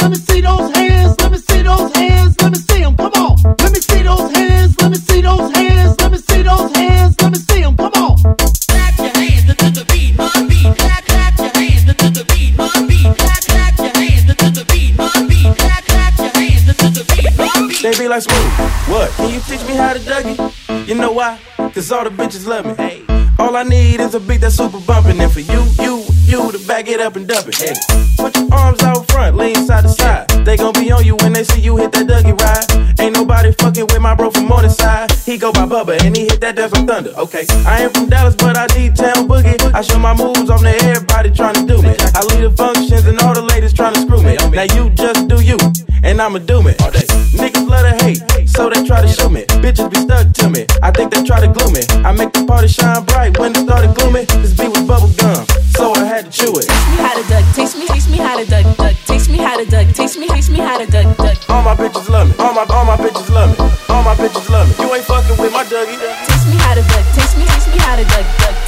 Let me see those hands. Let me see those hands. Let me see them. Come on. Let me see those hands. Let me see those hands. Let me see those hands. Let me see them. Come on. Clap your hands to the beat, my beat. Clap your hands to the beat, my beat. Clap your hands to the beat, my beat. Clap your hands to the beat, my beat. They be like, Smooth, what? Can you teach me how to Dougie? You know why? Cause all the bitches love me. Hey. All I need is a beat that's super bumpin'. And for you to back it up and dump it. Hey. Put your arms out front, lean side to side. They gon' be on you when they see you hit that Dougie ride. Ain't nobody fucking with my bro from Morningside. He go by Bubba and he hit that Dance from Thunder. Okay, I ain't from Dallas, but I need town boogie. I show my moves on to everybody tryna do me. I lead the functions and all the ladies tryna screw me. Now you just do you, and I'ma do me. All day. Niggas love to hate, so they try to shoot me. Bitches be stuck to me, I think they try to glue me. I make the party shine bright when it started gloomy. This beat was bubble gum, so I had to chew it. Teach me how to duck, teach me how to duck, teach me how to duck, teach me how to duck. All my bitches love me, all my bitches love me, all my bitches love me. You ain't fucking with my Dougie. Teach me how to duck, teach me how to duck.